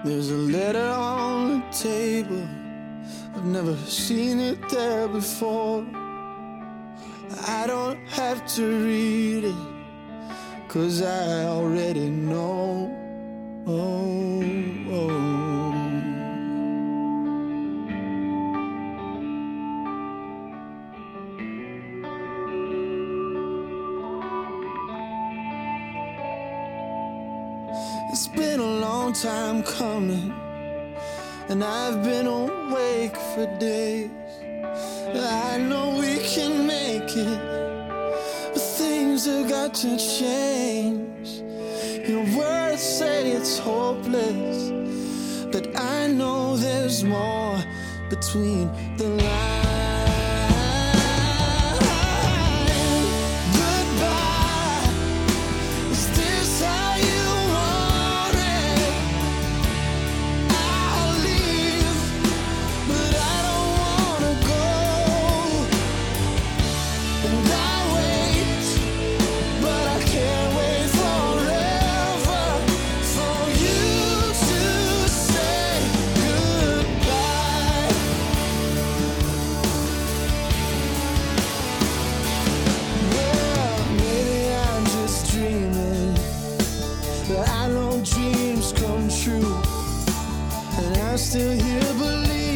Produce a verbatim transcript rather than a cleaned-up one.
There's a letter on the table, I've never seen it there before. I don't have to read it, 'cause I already know. Oh, oh. It's been a long time coming, and I've been awake for days. I know we can make it, but things have got to change. Your words say it's hopeless, but I know there's more between the lines. Goodbye, is this how you want it? I'll leave, but I don't wanna go. And I wait, but I can't wait forever for you to say goodbye. Well, maybe I'm just dreaming, but I know dreams come true, and I'm still here believing